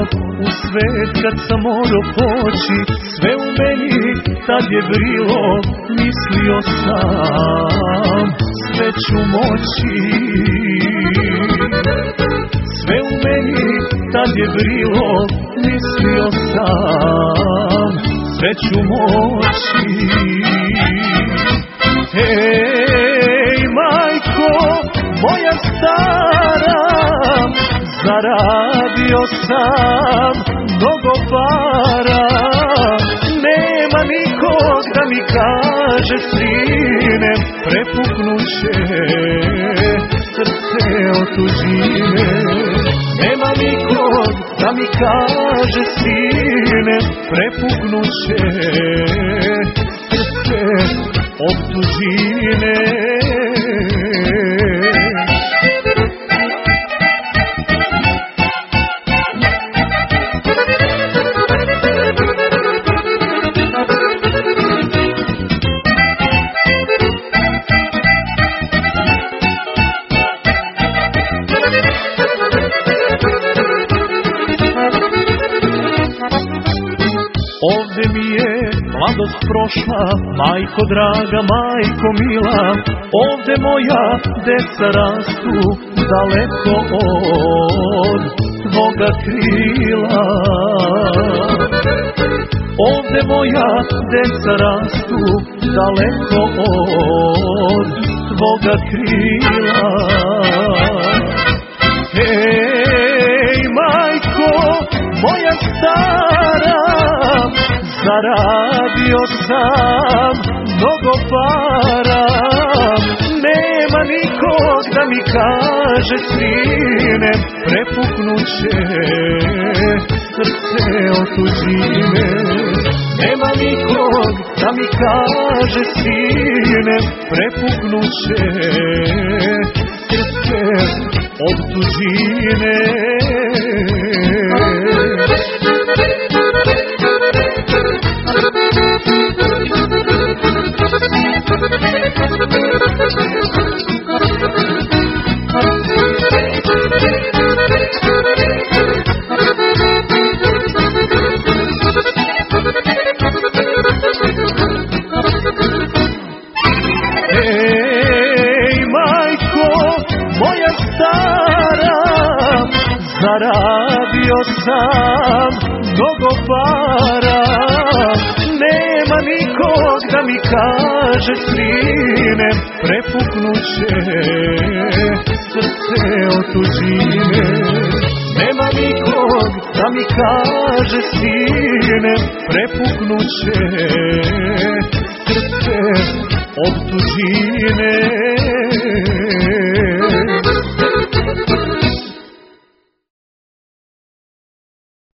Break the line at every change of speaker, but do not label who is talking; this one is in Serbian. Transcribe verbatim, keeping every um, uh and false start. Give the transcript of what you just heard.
u svet kad sam morao poći, sve u meni tad je vrilo, mislio sam sve ću moći. Sve u meni tad je vrilo, mislio sam sve ću moći. Hej majko moja stara, zaradio sam mnogo para, nema nikog da mi kaže sine, prepuknuće srce od tužine. Nema nikog da mi kaže sine, prepuknuće srce od tužine. Ovde mi je mladost prošla, majko draga, majko mila, ovde moja deca rastu daleko od tvoga krila. Ovde moja deca rastu daleko od tvoga krila. Hej majko moja stara, zaradio sam mnogo para, nema nikog da mi kaže sine, prepuknuće srce od tužine. Nema nikog da mi kaže sine, prepuknuće srce od tužine. Hej majko moja stara, zaradio sam mnogo para, nema nikog da mi kaže sine, prepuknuće srce od tužine. Nema nikog da mi kaže sine, prepuknuće